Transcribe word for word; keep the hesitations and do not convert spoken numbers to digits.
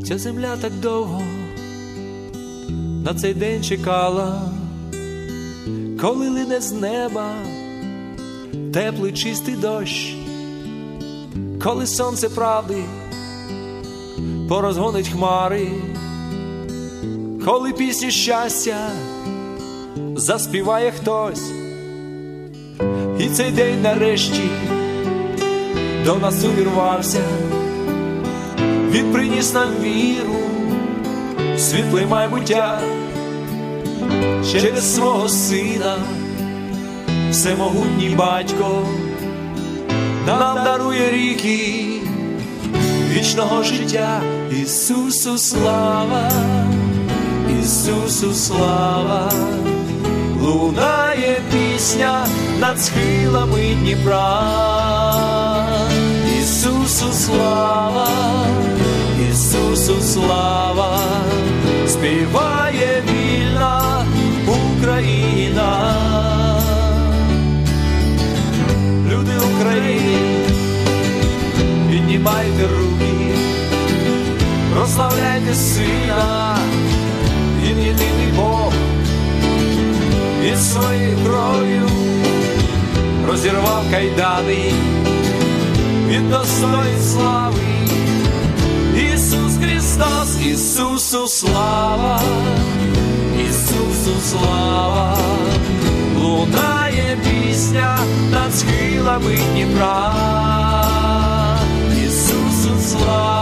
Ця земля так довго на цей день чекала, коли лине з неба теплий чистий дощ, коли сонце правди порозгонить хмари, коли пісню щастя заспіває хтось. І цей день нарешті до нас увірвався. Він приніс нам віру, світле майбуття. Через свого сина всемогутній батько нам дарує ріки вічного життя. Ісусу слава, Ісусу слава, лунає пісня над схилами Дніпра. Ісусу слава, Ісусу слава, співає вільна Україна. Люди України, піднімайте руки, прославляйте Сина, Він єдиний Бог, Він своєю кров'ю розірвав кайдани, Він достоїн слави. Ісус Христос, Ісусу слава, Ісусу слава, лунає пісня над схилами Дніпра. Ісусу слава.